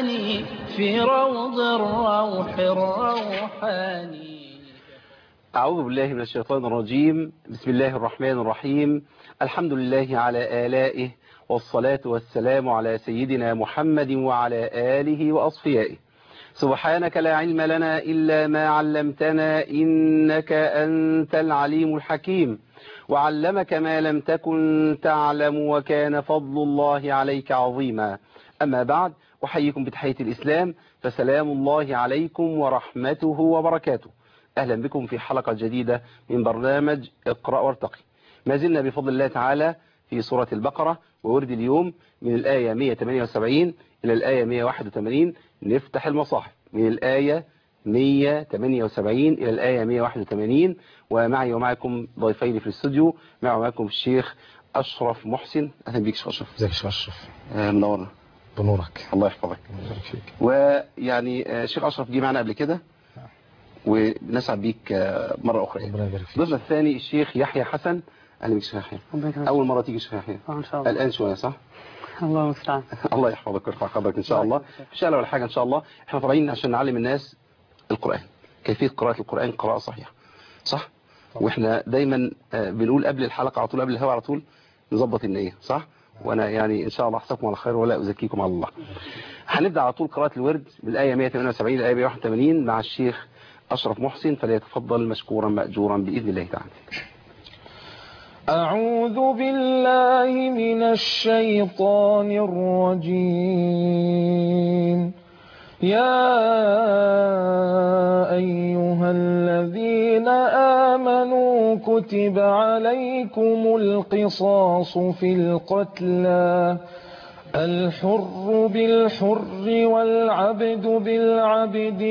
معاني في روض الروح الروحاني. أعوذ بالله من الشيطان الرجيم. بسم الله الرحمن الرحيم. الحمد لله على آلائه، والصلاة والسلام على سيدنا محمد وعلى آله وأصفيائه. سبحانك لا علم لنا إلا ما علمتنا، إنك أنت العليم الحكيم. وعلمك ما لم تكن تعلم، وكان فضل الله عليك عظيما. أما بعد، أحييكم بتحية الإسلام، فسلام الله عليكم ورحمته وبركاته. أهلا بكم في حلقة جديدة من برنامج اقرأ وارتقي. ما زلنا بفضل الله تعالى في سورة البقرة، وورد اليوم من الآية 178 إلى الآية 181. نفتح المصاحف من الآية 178 إلى الآية 181. ومعي ومعكم ضيفين في الاستوديو. معي ومعكم الشيخ أشرف محسن. أهلا بك شيخ أشرف. ازيك يا شيخ أشرف؟ منورنا. بنورك. الله يحفظك. يبارك فيك. ويعني الشيخ أشرف جه معنا قبل كده، ونسعد بيك مرة أخرى. ربنا يبارك فيك. ضيفنا الثاني الشيخ يحيى حسن. أهلا بك شيخ يحيى. أول مرة تيجي شيخ يحيى؟ إن شاء الله. الآن شوية صح؟ الله المستعان. الله يحفظك ويرفع قدرك إن شاء الله. إن شاء الله ولا حاجة إن شاء الله. إحنا طالعين عشان نعلم الناس القرآن، كيفية قراءة القرآن قراءة صحيحة، صح؟ وإحنا دايما بنقول قبل الحلقة على طول، قبل الهواء على طول، نظبط النية، صح؟ وأنا يعني إن شاء الله أحسبكم على خير ولا أزكيكم على الله. هنبدأ على طول قراءة الورد بالآية 178 إلى الآية 181 مع الشيخ أشرف محسن، فليتفضل مشكورا مأجورا بإذن الله تعالى. أعوذ بالله من الشيطان الرجيم. يا أيها الذين آمنوا كتب عليكم القصاص في القتلى، الحر بالحر والعبد بالعبد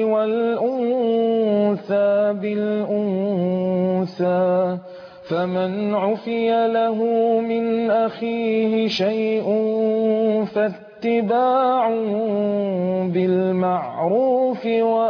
والأنثى بالأنثى، فمن عفي له من أخيه شيء فاتباع بالمعروف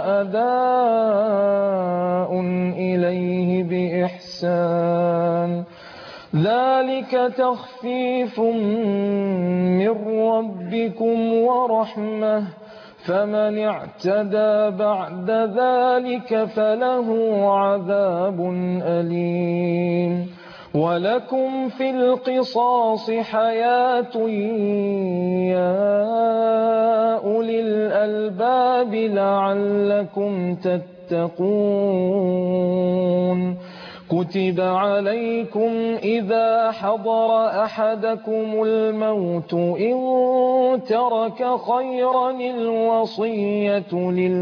وأداء إليه بإحسان، ذلك تخفيف من ربكم ورحمة، فمن اعتدى بعد ذلك فله عذاب أليم. ولكم في القصاص حياة يا أولي الألباب لعلكم تتقون. كتب عليكم إذا حضر أحدكم الموت إن ترك خيرا الوصية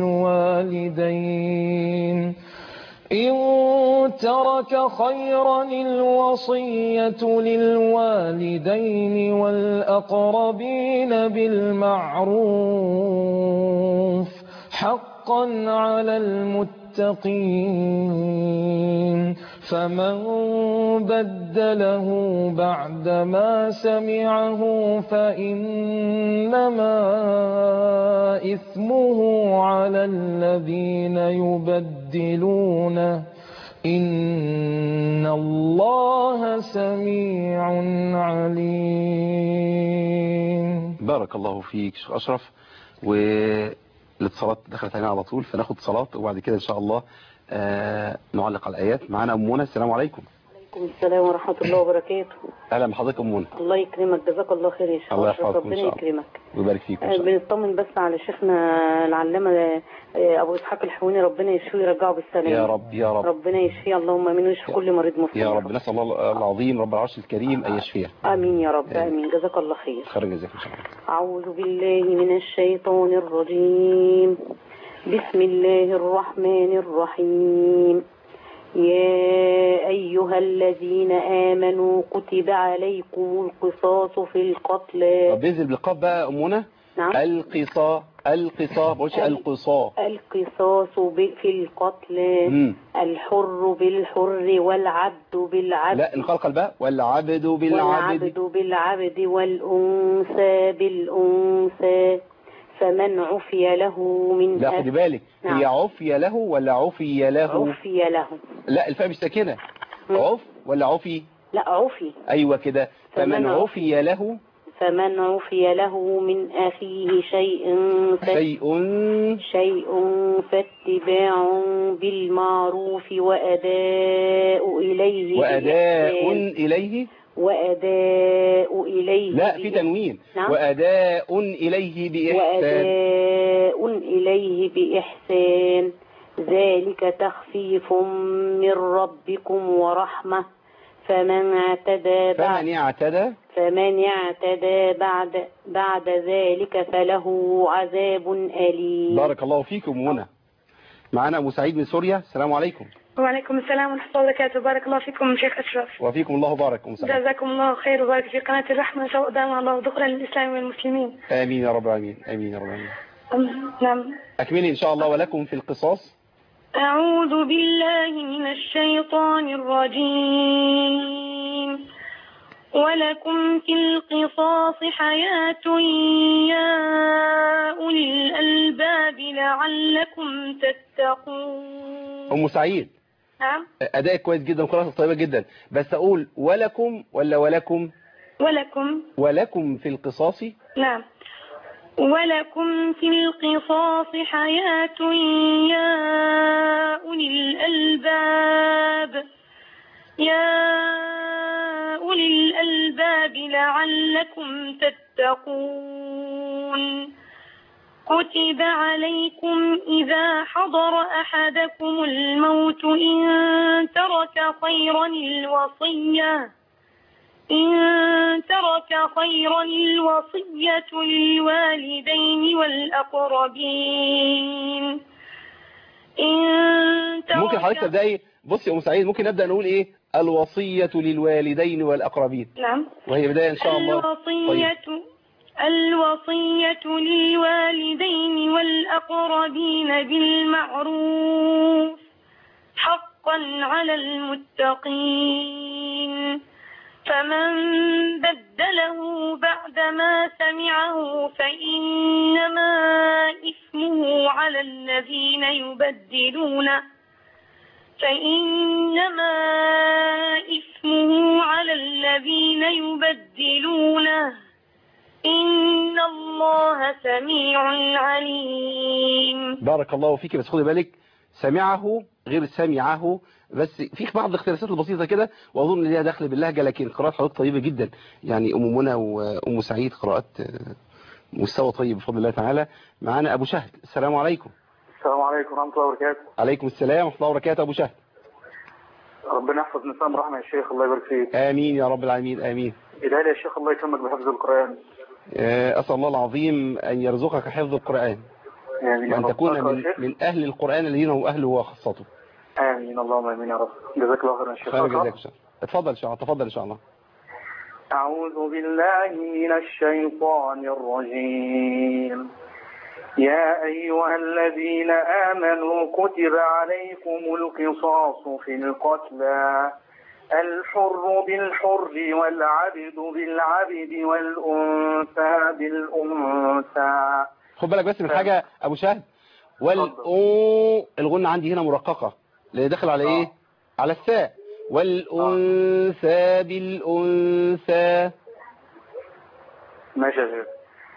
للوالدين والأقربين بالمعروف حقا على المتقين، فمن بدله بعدما سمعه فإنما إثمه على الذين يبدلونه، إن الله سميع عليم. بارك الله فيك شيخ أشرف. والاتصالات دخلت علينا على طول، فناخد صلاة وبعد كده إن شاء الله نعلق على الآيات. معنا أم منى. السلام عليكم. وعليكم السلام ورحمة الله وبركاته. أهلا بحضرتك أم منى. الله يكرمك، جزاك الله خير يا شيخ. الله يحفظك ربنا يكرمك ويبارك فيك إن شاء الله. بنطمن بس على شيخنا العلامة أبو إسحاق الحويني، ربنا يشفيه ويرجعه بالسلامة يا رب يا رب. ربنا يشفيه اللهم آمين، ويشفي كل مريض مسلم يا رب. نسأل الله العظيم رب العرش الكريم أن يشفيه. آمين يا رب. آمين. جزاك الله خير. خير جزاك إن شاء الله. أعوذ بالله من الشيطان الرجيم. بسم الله الرحمن الرحيم. يا أيها الذين آمنوا كتب عليكم القصاص في القتلى. طب بينزل بالقاف بقى أم منى. نعم. القصاص ما بقولش القصاص. القصاص في القتلى، الحر بالحر والعبد بالعبد. لا نقلقل بقى. والعبد بالعبد والأنثى بالأنثى، فمن عفي له من لا خدي بالك. نعم. هي عفي له ولا عفي له؟ عفي له. لا الفاء بالساكنة. عف ولا عفي؟ لا عفي. أيوة كده. فمن عفي له فمن عفي له من أخيه شيء فاتباع بالمعروف وأداء إليه لا في تنوين. نعم. وأداء إليه بإحسان ذلك تخفيف من ربكم ورحمة فمن اعتدى بعد ذلك فله عذاب أليم. بارك الله فيكم. منى معنا أبو سعيد من سوريا. السلام عليكم. وعليكم السلام ورحمة الله وبركاته. بارك الله فيكم شيخ أشرف. وفيكم الله بارك. جزاكم الله خير وبارك في قناة الرحمة سواء دام الله ذكرا للإسلام والمسلمين. آمين يا رب العالمين. آمين يا رب العالمين. نعم. أكملي إن شاء الله. ولكم في القصاص. أعوذ بالله من الشيطان الرجيم. ولكم في القصاص حياة يا أولي الألباب لعلكم تتقون. أم سعيد. نعم. أدائك كويس جدا وقراءتك طيبة جدا، بس أقول ولكم ولا ولكم؟ ولكم في القصاص. نعم. ولكم في القصاص حياة يا أولي الألباب لعلكم تتقون. كتب عليكم إذا حضر أحدكم الموت إن ترك خيرا الوصية للوالدين والأقربين. ممكن حضرتك تبدأي. بصي يا أم سعيد، ممكن نبدأ نقول إيه؟ الوصية للوالدين والأقربين. نعم. وهي بداية إن شاء الله. الوصية للوالدين والأقربين بالمعروف حقا على المتقين. فمن بدله بعدما سمعه فإنما إثمه على الذين يبدلونه إن الله سميع عليم. بارك الله فيك. بس خدي بالك، سمعه غير سمعه، بس في بعض الاختلافات البسيطة كده، وأظن ليها دخل باللهجة، لكن قراءات حضرتك طيبة جدا. يعني أم منى وأم سعيد قراءات مستوى طيب بفضل الله تعالى. معانا أبو شهد. السلام عليكم. السلام عليكم ورحمة الله وبركاته. عليكم السلام ورحمة الله وبركاته. أبو شهد. ربنا يحفظ نسام رحمة يا شيخ، الله يبارك فيك. آمين يا رب العالمين. آمين. إدعي لي يا شيخ الله يكرمك بحفظ القرآن. أسأل الله العظيم أن يرزقك حفظ القرآن، وأن تكون من أهل القرآن الذين هم أهله وخاصته. آمين اللهم آمين يا رب. جزاك الله خيرا يا شيخ. خير جزاك الله. اتفضل إن شاء الله. أعوذ بالله من الشيطان الرجيم. يا أيها الذين آمنوا كتب عليكم القصاص في القتلى الحر بالحر والعبد بالعبد والأنثى بالأنثى. خد بالك بس من حاجة أبو شهد، الغنة عندي هنا مرققة اللي داخل على إيه؟ على الساء. والأنثى بالأنثى. ماشي يا شيخ.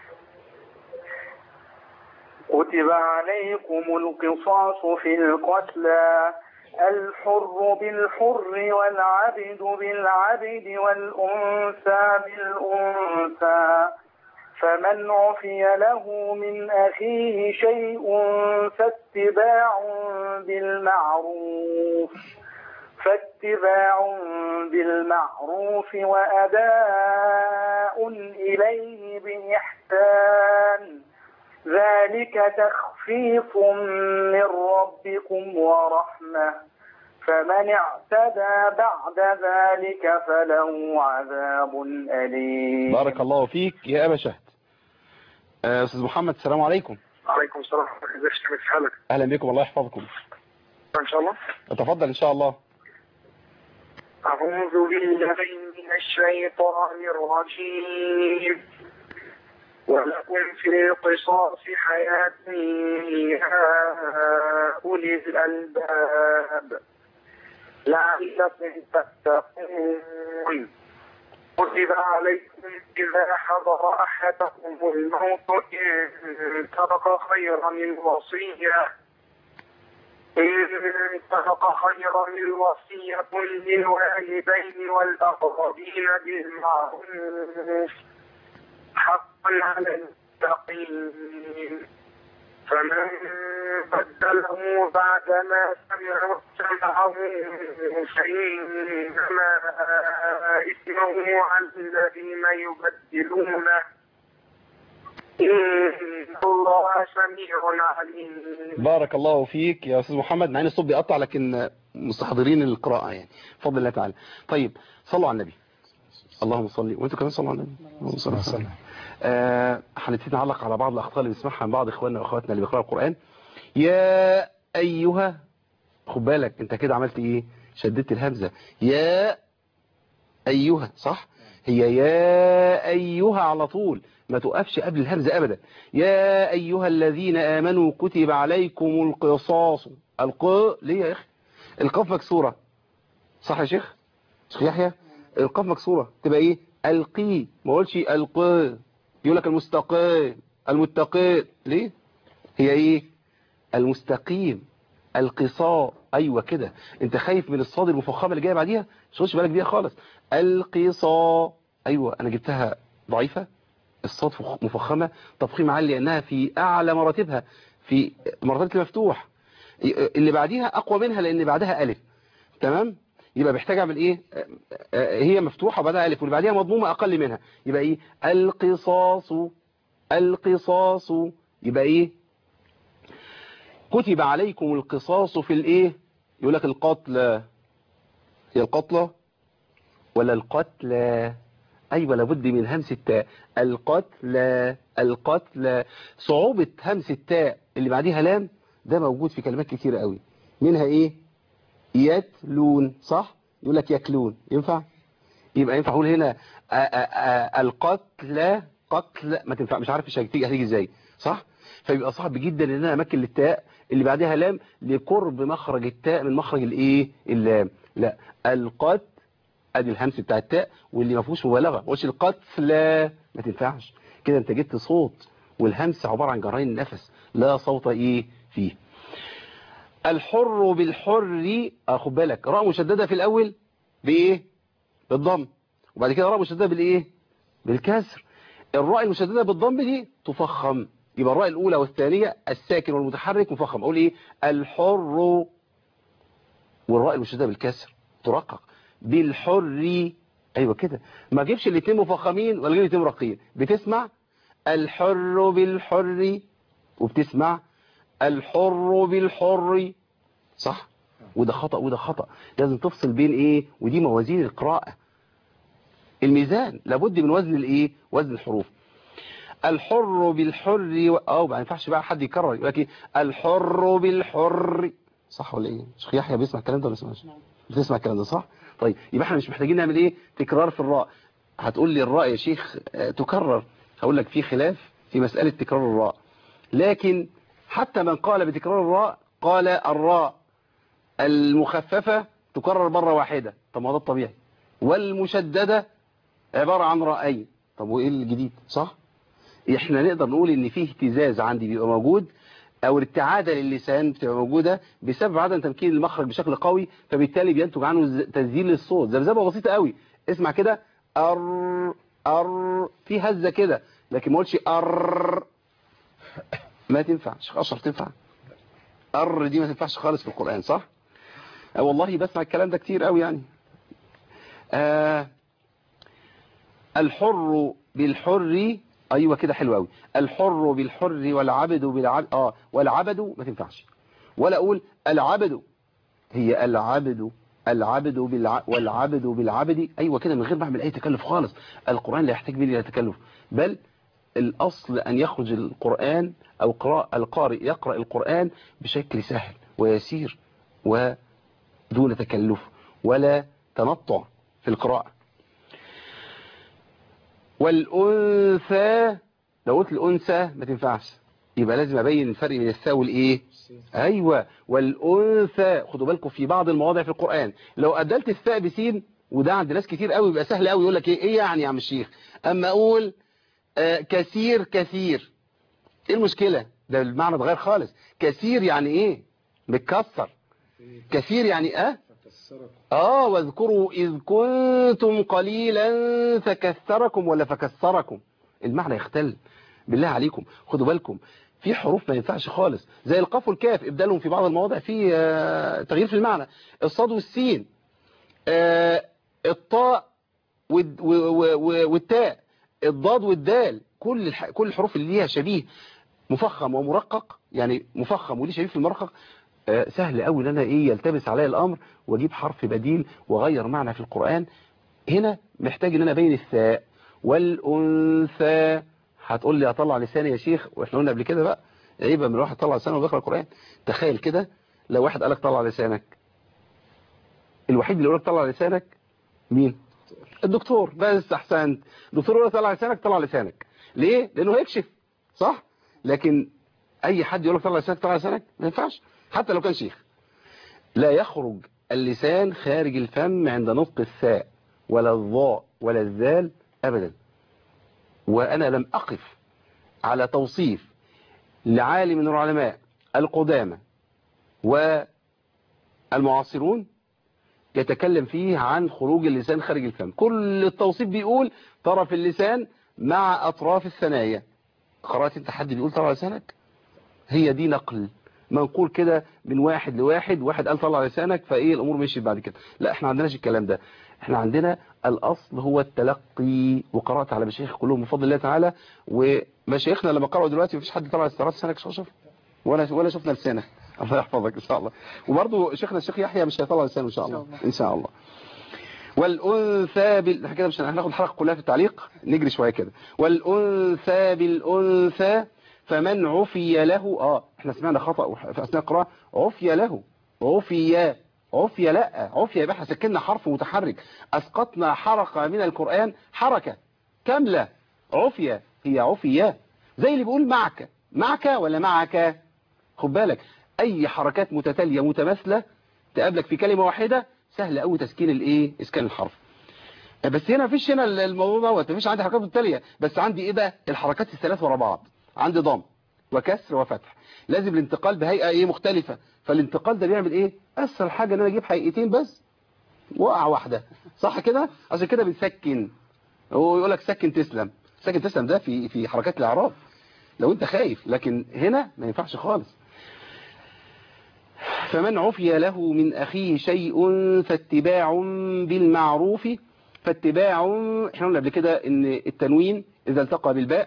كتب عليكم القصاص في القتلى الحر بالحر والعبد بالعبد والأنثى بالأنثى فمن عفي له من أخيه شيء فاتباع بالمعروف وأداء إليه بإحسان ذلك تخفيف من ربكم ورحمة فمن اعتدى بعد ذلك فله عذاب أليم. بارك الله فيك يا أبا شهد. أستاذ محمد. السلام عليكم. وعليكم السلام ورحمة الله وبركاته. أهلا بكم. الله يحفظكم. إن شاء الله. أتفضل إن شاء الله. أعوذ بالله من الشيطان الرجيم. ولكم في القصاص حياة يا أولي الألباب لعلكم تتقون. كتب عليكم إذا حضر أحدكم الموت إن ترك خيرا الوصية للوالدين والأقربين بالمعروف حقا على المتقين فمن بدله بعدما سمعه فإنما إثمه على الذين يبدلونه إن الله سميع عليم. بارك الله فيك يا أستاذ محمد، مع ان الصوت بيقطع لكن مستحضرين القراءة يعني بفضل الله تعالى. طيب صلوا على النبي. اللهم صل، وانتوا كمان صلوا على النبي. اللهم صل وسلم. هنبتدي نعلق على بعض الأخطاء اللي بنسمعها من بعض إخواننا وأخواتنا اللي بيقرأوا القرآن. يا أيها، خد بالك أنت كده عملت إيه؟ شددت الهمزة. يا أيها، صح؟ هي يا أيها على طول، ما توقفش قبل الهمزة أبدا. يا أيها الذين آمنوا كتب عليكم القصاص. ليه يا أخي؟ القاف مكسورة، صح يا شيخ يحيى؟ القاف مكسورة تبقى إيه؟ القي، ما قولش القي. يقول لك المتقين ليه؟ هي ايه؟ المستقيم، القصاء. ايوه كده، انت خايف من الصاد المفخمه اللي جايه بعديها، مش خدش بالك بيها خالص. القصاء، ايوه انا جبتها ضعيفه، الصاد مفخمه تفخيم عالي لانها في اعلى مراتبها، في مرتبه المفتوح. اللي بعديها اقوى منها لان بعدها الف، تمام؟ يبقى محتاج اعمل ايه؟ هي مفتوحه وبعدها الف، واللي بعديها مضمومه اقل منها، يبقى ايه؟ القصاص. يبقى ايه؟ كتب عليكم القصاص في الايه؟ يقول لك القتل، هي القتلى ولا القتلى؟ ايوه لابد من همس التاء. القتلى. صعوبه همس التاء اللي بعديها لام ده موجود في كلمات كتيره قوي، منها ايه؟ يتلون، صح؟ يقول لك يكلون، ينفع؟ يبقى ينفع اقول هنا القتل، قتل ما تنفع، مش عارف هتيجي ازاي، صح؟ فيبقى صعب جدا ان انا امكن للتاء اللي بعدها لام لقرب مخرج التاء من مخرج الايه؟ اللام. لا، القتل ادي الهمس بتاع التاء واللي ما فيهوش مبالغه، ما قلتش القتل، ما تنفعش كده، انت جبت صوت والهمس عباره عن جرين النفس لا صوت ايه فيه. الحر بالحر، خد بالك راء مشدده في الاول بايه؟ بالضم، وبعد كده راء مشدده بالايه؟ بالكسر. الراء المشدده بالضم دي تفخم، يبقى الراء الاولى والثانيه الساكن والمتحرك مفخم. اقول ايه؟ الحر، والراء المشدده بالكسر ترقق بالحر. ايوه كده، ما اجيبش الاثنين مفخمين ولا اجيب الاثنين مرققين، بتسمع الحر بالحر وبتسمع الحر بالحر، صح؟ وده خطأ وده خطأ، لازم تفصل بين ايه؟ ودي موازين القراءة، الميزان لابد من وزن الايه؟ وزن الحروف. الحر بالحر ما ينفعش بقى حد يكرر يقول لك الحر بالحر، صح ولا ايه؟ شيخ يحيى بيسمع الكلام ده ولا ما بيسمعش؟ بتسمع الكلام ده صح؟ طيب يبقى احنا مش محتاجين نعمل ايه؟ تكرار في الراء. هتقول لي الراء يا شيخ تكرر، هقول لك في خلاف في مسألة تكرار الراء، لكن حتى من قال بتكرار الراء قال الراء المخففة تكرر مرة واحدة، طب ما ده الطبيعي، والمشددة عبارة عن رأي، طب وإيه الجديد؟ صح؟ إحنا نقدر نقول إن فيه اهتزاز عندي بيبقى موجود، أو ارتعادة للسان بتبقى موجودة بسبب عدم تمكين المخرج بشكل قوي، فبالتالي بينتج عنه تسجيل الصوت، ذبذبة بسيطة قوي. اسمع كده في هزة كده، لكن ما قلتش ما تنفعش. أشرف تنفع؟ دي ما تنفعش خالص في القرآن، صح؟ والله بسمع الكلام ده كتير قوي يعني. الحر بالحر، ايوه كده حلو قوي. الحر بالحر والعبد بالعبد، والعبد ما تنفعش، ولا اقول العبد، هي العبد والعبد بالعبد، ايوه كده من غير ما اعمل اي تكلف خالص. القرآن لا يحتاج مني الى تكلف، بل الاصل ان يخرج القرآن او القارئ يقرأ القرآن بشكل سهل ويسير ودون تكلف ولا تنطع في القراءة. والأنثى، لو قلت الأنثى ما تنفعش، يبقى لازم أبين الفرق بين الثاء والإيه؟ أيوة، والأنثى. خدوا بالكم في بعض المواضع في القرآن لو أدلت الثاء بسين وده عند ناس كتير قوي بيبقى سهل قوي، يقول لك ايه يعني يا عم الشيخ اما اقول كثير كثير، ايه المشكلة؟ ده المعنى اتغير خالص. كثير يعني ايه؟ متكسر. كثير يعني واذكروا اذ كنتم قليلا فكثركم ولا فكثركم، المعنى يختل. بالله عليكم خدوا بالكم، في حروف ما ينفعش خالص زي القاف والكاف، ابدالهم في بعض المواضع في تغيير في المعنى. الصاد والسين، الطاء والتاء، الضاد والدال، كل الحروف اللي ليها شبيه مفخم ومرقق، يعني مفخم وليه شبيه في المرقق، سهل قوي ان انا يلتبس عليا الامر واجيب حرف بديل واغير معنى في القرآن. هنا محتاج ان انا ابين الثاء والانثى. هتقول لي اطلع لساني يا شيخ، واحنا قلنا قبل كده بقى عيب من الواحد طلع لسانه وبيقرا القرآن. تخيل كده لو واحد قالك طلع لسانك، الوحيد اللي يقول لك طلع لسانك مين؟ الدكتور. بس احسنت، الدكتور يقول لك طلع لسانك، طلع لسانك. ليه؟ لانه هيكشف، صح؟ لكن اي حد يقول لك طلع لسانك طلع لسانك ما ينفعش، حتى لو كان شيخ. لا يخرج اللسان خارج الفم عند نطق الثاء ولا الضاء ولا الذال ابدا. وانا لم اقف على توصيف لعالم من العلماء القدامى والمعاصرون يتكلم فيه عن خروج اللسان خارج الفم. كل التوصيف بيقول طرف اللسان مع اطراف الثنايا. قرأت انت حد بيقول طلع لسانك؟ هي دي نقل منقول كده من واحد لواحد، واحد قال طلع لسانك فايه الامور مشيت بعد كده. لا، احنا عندناش الكلام ده، احنا عندنا الاصل هو التلقي. وقرأت على مشايخ كلهم بفضل الله تعالى، ومشايخنا لما قرأوا دلوقتي مفيش حد طلع لسانك شوف ولا شفنا لسانك. الله يحفظك ان شاء الله. وبرضه شيخنا الشيخ يحيى مش هيطلع لسانه ان شاء الله ان شاء الله. والانثى كده مش هناخد الحلقه كلها في التعليق، نجري شويه كده. والانثى بالانثى فمن عفي له، احنا سمعنا خطأ في اثناء القراءه، عفي له، عفي لا، عفي يبقى احنا سكننا حرف متحرك، اسقطنا حركه من القرآن، حركه كامله. عفي هي عفية، زي اللي بيقول معك ولا معك. خد بالك اي حركات متتاليه متماثله تقابلك في كلمه واحده سهل قوي تسكين اسكان الحرف. بس هنا مفيش الموضوع دوت، مفيش عندي حركات متتاليه، بس عندي ايه بقى؟ الحركات الثلاث ورا بعض، عندي ضم وكسر وفتح، لازم الانتقال بهيئه مختلفه. فالانتقال ده بيعمل ايه؟ اسهل حاجه ان انا اجيب هيئتين بس وقع واحده، صح كده؟ عشان كده بنسكن. هو يقول لك سكن تسلم، سكن تسلم ده في حركات الاعراب لو انت خايف، لكن هنا ما ينفعش خالص. فمن عفي له من أخيه شيء فاتباع بالمعروف. فاتباع، احنا قلنا قبل كده ان التنوين اذا التقى بالباء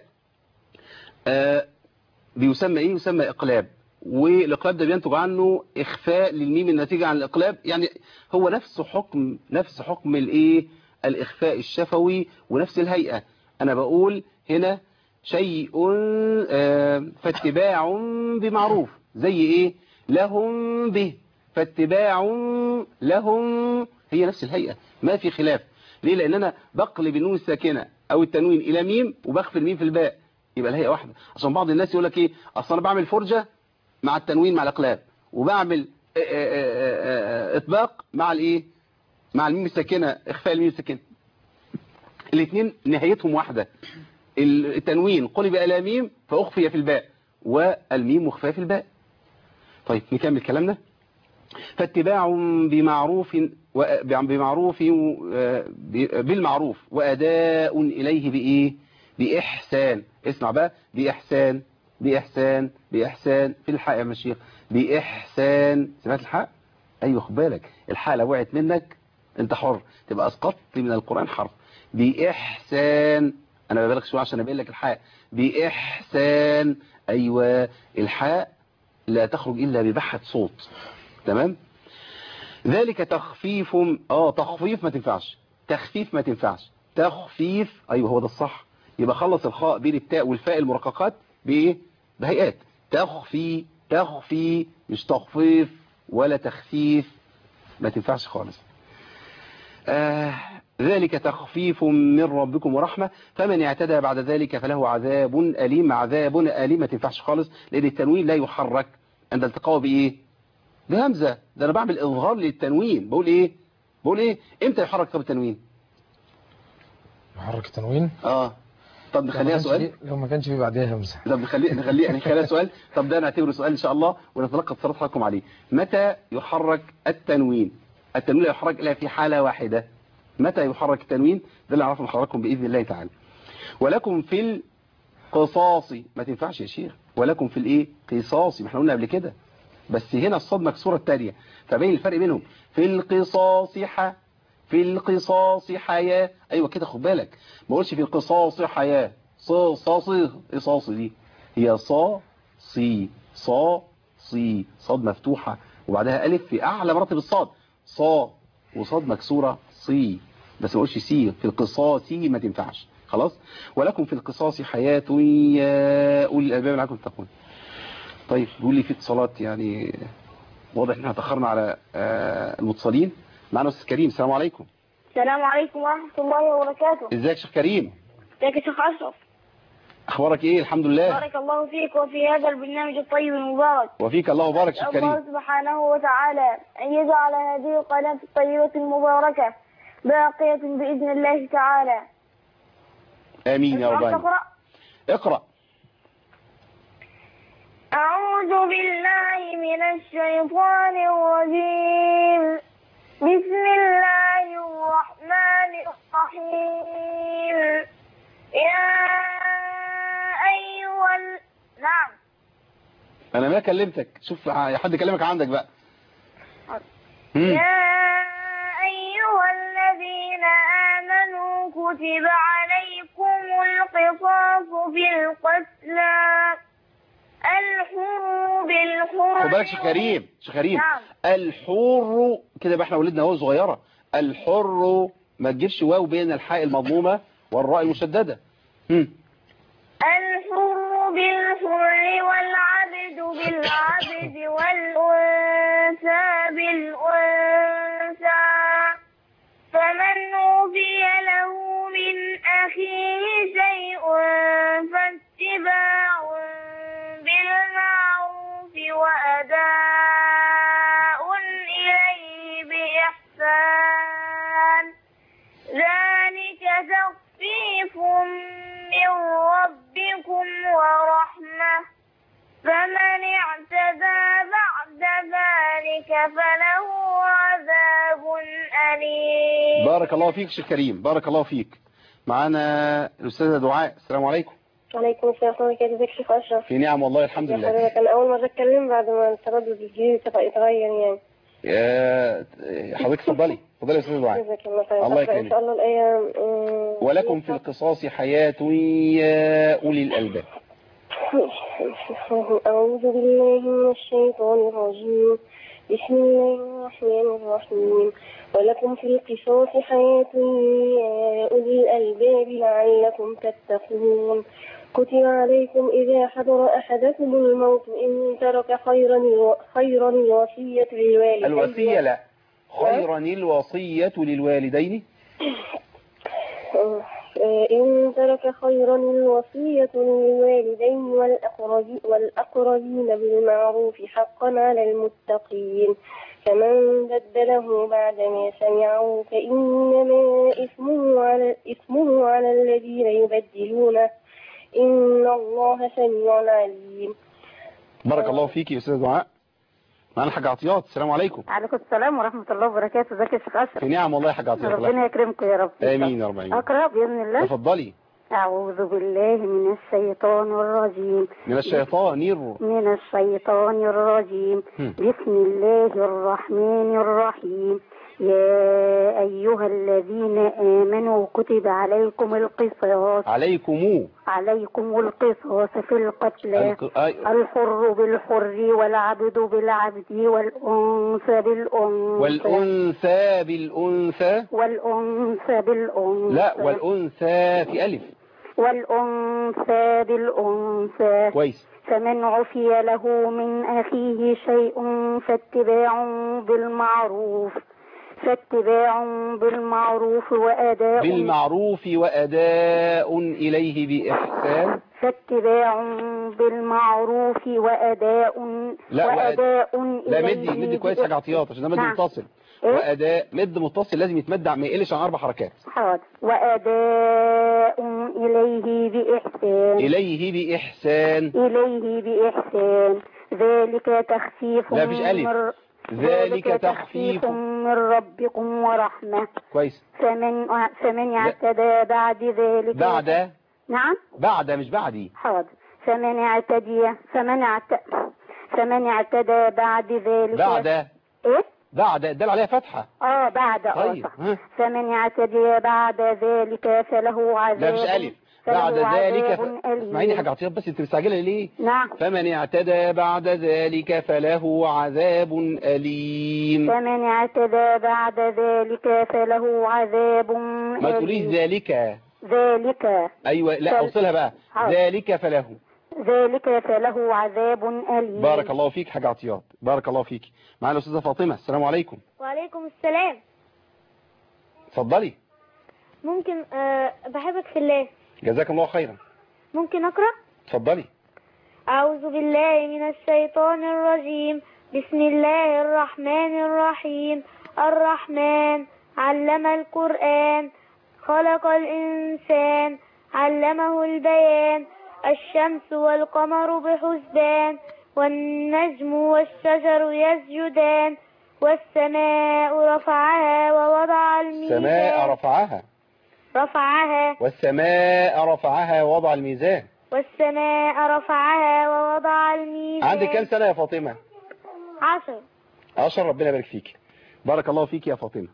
بيسمى ايه؟ يسمى اقلاب، والاقلاب ده بينتج عنه اخفاء للميم الناتجه عن الاقلاب، يعني هو نفس حكم الاخفاء الشفوي ونفس الهيئه. انا بقول هنا شيء فاتباع بمعروف، زي ايه؟ لهم به، فاتباع لهم، هي نفس الهيئة ما في خلاف. ليه؟ لأن أنا بقلب النون الساكنة أو التنوين إلى ميم وبخفي الميم في الباء، يبقى الهيئة واحدة. عشان بعض الناس يقول لك إيه؟ أصلا أنا بعمل فرجة مع التنوين مع الأقلاب، وبعمل إطباق مع مع الميم الساكنة، إخفاء الميم الساكنة. الاثنين نهايتهم واحدة، التنوين قلب إلى ميم فأخفي في الباء، والميم مخفى في الباء. طيب نكمل كلامنا. فاتباع بالمعروف وأداء إليه بإيه؟ بإحسان. اسمع بقى، بإحسان في الحاء يا مشيخ، بإحسان. سمعت الحاء؟ أيوة خد بالك، الحاء لو وقعت منك أنت حر، تبقى أسقطت من القرآن حرف. بإحسان، أنا ببالغ شوية عشان أبين لك الحاء. بإحسان، أيوة الحاء لا تخرج إلا ببحة صوت، تمام؟ ذلك تخفيف، تخفيف ما تنفعش، تخفيف ما تنفعش، تخفيف، أيوة هو ده الصح. يبقى خلص الخاء بين التاء والفاء المرققات بإيه؟ بهيئات. تخفي مش تخفيف ولا تخفيف، ما تنفعش خالص. ذلك تخفيف من ربكم ورحمة، فمن اعتدى بعد ذلك فله عذاب أليم. عذاب أليم ما تنفعش خالص، لأن التنوين لا يحرك عند التقائه بإيه؟ بهمزة. ده أنا بعمل إظهار للتنوين، بقول إيه؟ بقول ايه امتى يحرك طب التنوين؟ محرك التنوين. طب نخليها سؤال. لو ما كانش فيه بعدها همزة. طب نخليها سؤال. طب ده نعتبره سؤال ان شاء الله ونتلقى اتصالات حضراتكم عليه. متى يحرك التنوين؟ التنوين لا يحرك الا في حالة واحدة. متى يحرك التنوين؟ ده اللي اعرفه من حضراتكم باذن الله تعالى. ولكم في القصاص، ما تنفعش يا شيخ. ولكم في الايه؟ قصاص، ما احنا قلنا قبل كده، بس هنا الصاد مكسوره الثانيه، فبين الفرق بينهم. في القصاص في القصاص حياة. ايوه كده، خد بالك ما اقولش في القصاص حياة. صاص دي هي صي صاد مفتوحة وبعدها ألف في أعلى مراتب الصاد، وصاد مكسورة صي، بس ما اقولش سي. في القصاص ما تنفعش خلاص. ولكم في القصاص حياة يا أولي الألباب لعلكم تتقون. طيب بيقول لي في اتصالات، يعني واضح ان احنا تأخرنا على المتصلين. معنا أستاذ كريم. السلام عليكم. السلام عليكم ورحمة الله وبركاته. ازيك يا شيخ كريم؟ ازيك يا شيخ أشرف؟ اخبارك ايه؟ الحمد لله. بارك الله فيك وفي هذا البرنامج الطيب المبارك. وفيك الله وبارك شيخ كريم. الله سبحانه وتعالى أن يجعل هذه القناة الطيبة المباركة باقية بإذن الله تعالى. آمين يا رب. اقرأ. أعوذ بالله من الشيطان الرجيم. بسم الله الرحمن الرحيم. يا أيها نعم. أنا ما كلمتك، شوف حد كلمك عندك بقى. يا أيها الذين آمنوا كتب عليكم القصاص في القتلى الحر بالحر. خد بالك شيخ كريم، نعم. الحر كده بقى احنا ولدنا وهو صغيره. الحر ما تجيبش واو بين الحاء المضمومه والراء المشدده. الحر بالحر والعبد بالعبد والأنثى بالأنثى. فمن أوفي له من أخيه شيء فاتباع بالمعروف وأداء إليه بإحسان. ذلك تخفيف من ربكم ورحمة. فمن اعتدى بعد ذلك فله عذاب أليم. بارك الله فيك شيخ كريم، بارك الله فيك. معانا الأستاذة دعاء. السلام عليكم. وعليكم السلام ورحمة الله وبركاته. ازيك يا شيخ أشرف؟ في نعم والله الحمد لله. حضرتك أنا أول مرة أتكلم بعد ما التردد الجديد يتغير يعني. حضرتك اتفضلي يا أستاذة دعاء. الله يكرمك. إن شاء الله الآية. ولكم في القصاص حياة يا أولي الألباب. أعوذ بالله من الشيطان الرجيم. بسم الله الرحمن الرحيم. ولكم في القصاص حياة يا أولي الألباب لعلكم تتقون. كتب عليكم إذا حضر أحدكم الموت إن ترك خيرا الوصية للوالدين. الوصية لا، خيرا الوصية للوالدين. إن ترك خيرا الوصية للوالدين والأقربين بالمعروف حقا على المتقين. فمن بدله بعدما سمعه فإنما إثمه على الذين يبدلونه إن الله سميع عليم. بارك الله فيك يا أستاذ دعاء. معنا حاج عطيات. السلام عليكم. وعليكم السلام ورحمة الله وبركاته. ازيك يا شيخ أشرف؟ في نعم والله يا حاج عطيات. ربنا يكرمكم يا رب. آمين يا رب. أقرأ بإذن الله. تفضلي. أعوذ بالله من الشيطان الرجيم. من الشيطان الرجيم. بسم الله الرحمن الرحيم. يا أيها الذين آمنوا كتب عليكم القصاص. عليكم القصاص في القتلى الحر بالحر والعبد بالعبد والأنثى بالأنثى لا، والأنثى في ألف. والأنثى بالأنثى. كويس. فمن عفي له من أخيه شيء فاتباع بالمعروف وأداء إليه بإحسان. فاتباع بالمعروف وأداء لا إليه مد كويس حاجة عطيات عشان ده مد نعم. متصل. إيه؟ وأداء مد متصل لازم يتمد ما يقلش عن 4 حركات. حاضر. وأداء إليه بإحسان. إليه بإحسان. إليه بإحسان. ذلك تخفيف لا مفيش ألف. ذلك تخفيف من ربكم ورحمة. كويس. فمن اعتدى بعد ذلك. بعد. نعم. بعد مش بعدي. حاضر. فمن اعتدى بعد ذلك. بعد. ايه؟ بعد الدال عليها فتحة. بعد. طيب. فمن اعتدى بعد ذلك فله عذاب. لا مش ألف. بعد ذلك اسمعيني حاجة عطيات بس انت مستعجلة ليه؟ نعم. فمن اعتدى بعد ذلك فله عذاب أليم. فمن اعتدى بعد ذلك فله عذاب أليم. ما تقوليش ذلك. ذلك. أيوة لا أوصلها بقى. ذلك فله. ذلك فله عذاب أليم. بارك الله فيك حاجة عطيات. بارك الله فيك. معنا الأستاذة فاطمة. السلام عليكم. وعليكم السلام. اتفضلي. ممكن بحبك في الله. جزاك الله خيرا. ممكن أقرأ؟ اتفضلي. أعوذ بالله من الشيطان الرجيم. بسم الله الرحمن الرحيم. الرحمن علم القرآن خلق الإنسان علمه البيان. الشمس والقمر بحسبان والنجم والشجر يسجدان والسماء رفعها ووضع الميزان. السماء رفعها. والسماء رفعها ووضع الميزان. والسماء رفعها ووضع الميزان. عندك كام سنة يا فاطمة؟ 10. 10. ربنا يبارك فيك. بارك الله فيك يا فاطمة.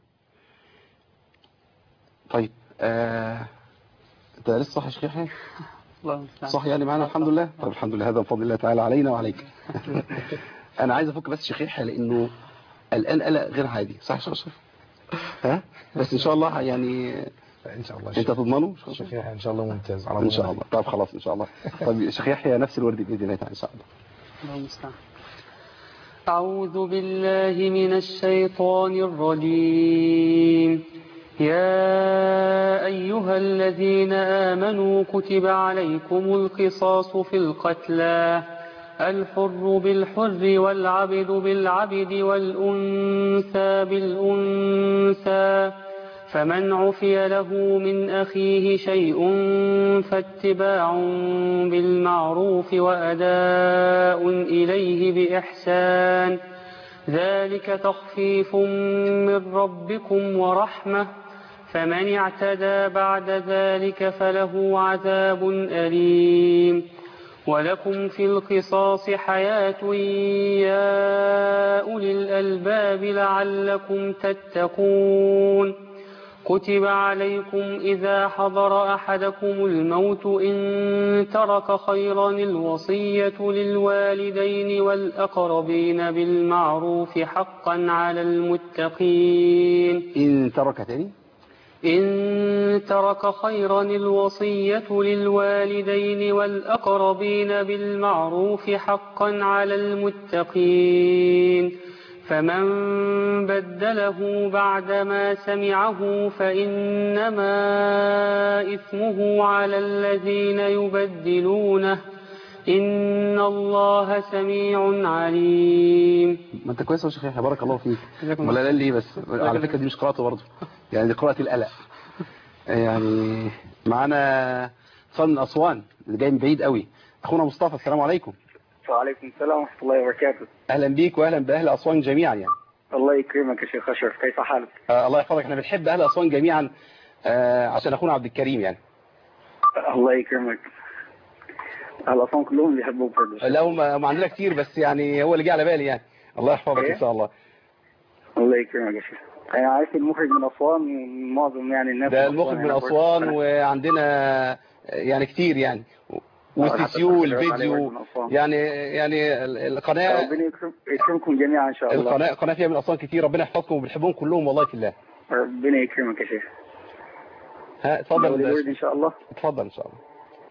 طيب انت لسه صح يا شيخ يحيى؟ صح يعني معانا الحمد لله. طيب الحمد لله هذا بفضل الله تعالى علينا وعليك. انا عايز افك بس شيخ يحيى لانه الان قلق غير عادي. صح يا شيخ اشرف؟ ها بس ان شاء الله يعني ان شاء الله انت تضمنه شيخ يحيى ان شاء الله ممتاز ان شاء الله. طيب خلاص ان شاء الله. طيب شيخ يحيى نفس الورد باذن الله تعالى ان شاء الله. الله المستعان. أعوذ بالله من الشيطان الرجيم. يا أيها الذين آمنوا كتب عليكم القصاص في القتلى الحر بالحر والعبد بالعبد والأنثى بالأنثى فمن عفي له من أخيه شيء فاتباع بالمعروف وأداء إليه بإحسان ذلك تخفيف من ربكم ورحمة فمن اعتدى بعد ذلك فله عذاب أليم ولكم في القصاص حياة يا أولي الألباب لعلكم تتقون كتب عليكم إذا حضر أحدكم الموت إن ترك خيرا الوصية للوالدين والأقربين بالمعروف حقا على المتقين. إن ترك خيرا الوصية للوالدين والأقربين بالمعروف حقا على المتقين فمن بدله بعدما سمعه فإنما إثمه على الذين يبدلونه إن الله سميع عليم. ما انت كويس يا شيخ يحيى بارك الله فيك. ولا لا ليه بس على فكرة دي مش قراءته برضه يعني دي قراءة القلق يعني. معانا اتصال من أسوان اللي جاي من بعيد قوي أخونا مصطفى. السلام عليكم. وعليكم السلام ورحمة الله وبركاته. أهلا بيك وأهلا بأهل أسوان جميعا يعني. الله يكرمك يا شيخ أشرف كيف حالك؟ الله يحفظك. احنا بنحب أهل أسوان جميعا عشان أخونا عبد الكريم يعني. الله يكرمك. أهل أسوان كلهم بيحبوك. لا هم عندنا كتير بس يعني هو اللي جه على بالي يعني. الله يحفظك إن شاء الله. الله يكرمك يا شيخ. أنا عارف المخرج من أسوان معظم يعني الناس ده المخرج من أسوان وعندنا يعني كتير يعني والسيول فيديو يعني القناة. ربنا يكرمكم جميعا إن شاء الله. القناة فيها من أسوان كتير. ربنا يحفظكم وبنحبهم كلهم والله في الله. ربنا يكرمك يا شيخ. اتفضل إن شاء الله. اتفضل إن شاء الله.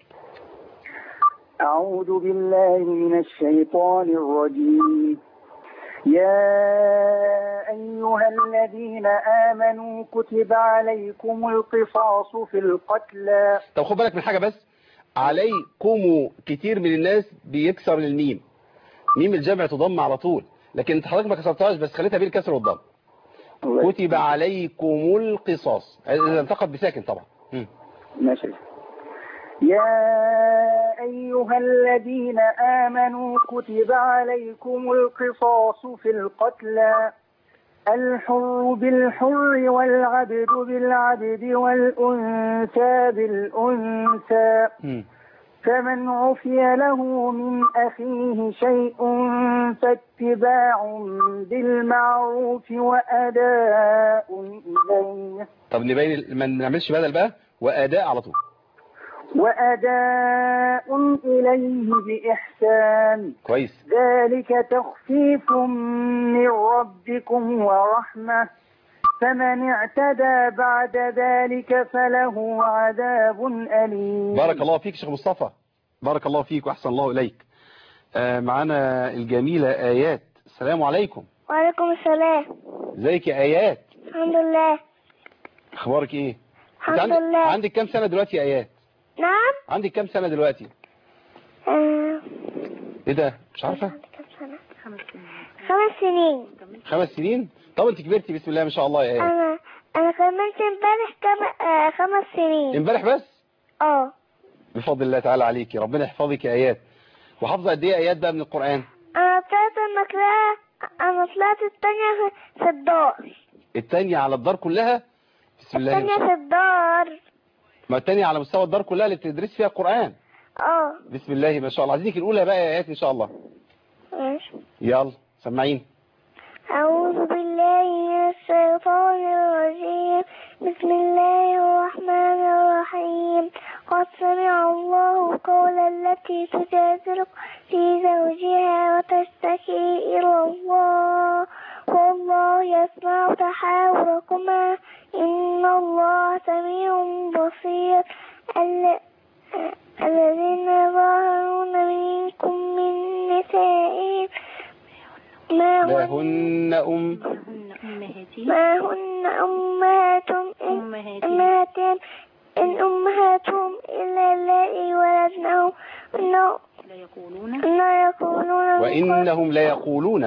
أعوذ بالله من الشيطان الرجيم. يا أيها الذين آمنوا كتب عليكم القصاص في القتلى. طب خد بالك من حاجة بس عليكم كتير من الناس بيكسر الميم، ميم الجمع تضم على طول، لكن انت حضرتك ما كسرتهاش بس خليتها بين الكسر والضم. كتب عليكم القصاص، اذا التقط بساكن طبعا. ماشي. يا أيها الذين آمنوا كتب عليكم القصاص في القتلى، الحر بالحر والعبد بالعبد والأنثى بالأنثى، فمن عفي له من أخيه شيء فاتباع بالمعروف وأداء إليه. طب نبين ما نعملش بدل بقى، وأداء على طول. وأداء إليه بإحسان. كويس. ذلك تخفيف من ربكم ورحمة، فمن اعتدى بعد ذلك فله عذاب أليم. بارك الله فيك شيخ مصطفى، بارك الله فيك وأحسن الله إليك. معنا الجميلة آيات. السلام عليكم. وعليكم السلام. ازيك يا آيات؟ الحمد لله. اخبارك ايه؟ الحمد لله. عندك كام سنة دلوقتي يا آيات؟ نعم. عندك كام سنة دلوقتي؟ ايه ده مش عارفة؟ عندي كام سنة؟ 5 سنين. 5 سنين؟ طب انت كبرتي بسم الله ما شاء الله يا آيات. انا كملت امبارح 5 سنين. امبارح بس؟ بفضل الله تعالى عليكي، ربنا يحفظك يا آيات. وحافظة قد ايه آيات بقى من القرآن؟ انا طلعت الثانية في الدار. الثانية على الدار كلها؟ بسم الله. الثانية في الدار. ما الثانية على مستوى الدار كلها اللي بتدرس فيها القرآن؟ بسم الله ما شاء الله. عايزينك الأولى بقى يا آيات إن شاء الله. ماشي. يلا سمعين. أعوذ بالله من الشيطان الرجيم. بسم الله الرحمن الرحيم. قد سمع الله قول التي تجادلك في زوجها وتشتكي إلى الله والله يسمع تحاوركما إن الله سميع بصير. الذين يظاهرون منكم من نسائهم ما هن أمهاتهم إن أمهاتهم إلا اللائي ولدنهم وإنهم ليقولون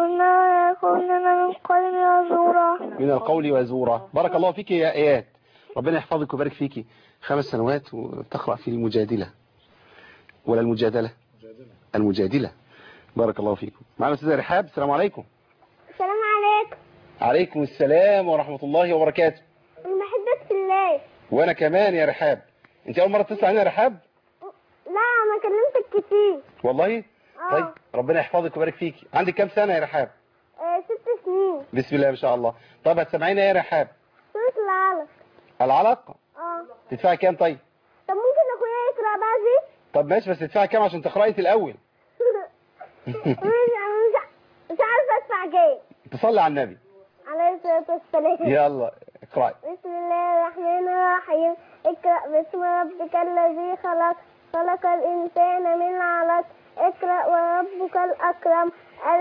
من القول وزورا. بارك الله فيك يا آيات، ربنا يحفظك ويبارك فيك. 5 سنوات وتقرأ في المجادلة ولا المجادلة؟ المجادلة. بارك الله فيكم. معنا أستاذة رحاب. السلام عليكم. السلام عليكم. عليكم السلام ورحمة الله وبركاته. أنا بحبك في الله. وأنا كمان يا رحاب. أنت أول مرة تتصل علينا يا رحاب؟ لا أنا كلمتك كتير. والله؟ طيب ربنا يحفظك ويبارك فيك. عندك كام سنة يا رحاب؟ 6 سنين. بسم الله ما شاء الله. طب هتسمعينا يا رحاب؟ سورة العلق. العلق؟ تدفعي كام طيب؟ طب ممكن أخويا يقرأ بقى دي؟ طب ماشي، بس تدفعي كام عشان تقرأي الأول؟ مش عارفة أدفع كام. تصلي على النبي عليه الصلاة والسلام. يلا اقرأي. بسم الله الرحمن الرحيم. اقرأ باسم ربك الذي خلق، خلق الإنسان من علق. اقرأ وربك الأكرم